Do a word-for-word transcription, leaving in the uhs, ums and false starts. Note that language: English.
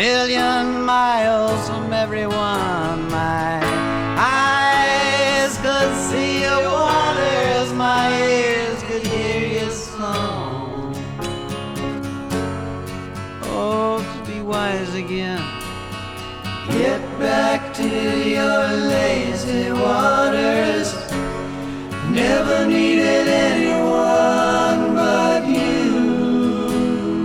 million miles from everyone. My eyes could see your waters, my ears could hear your song. Oh, to be wise again, get back to your lazy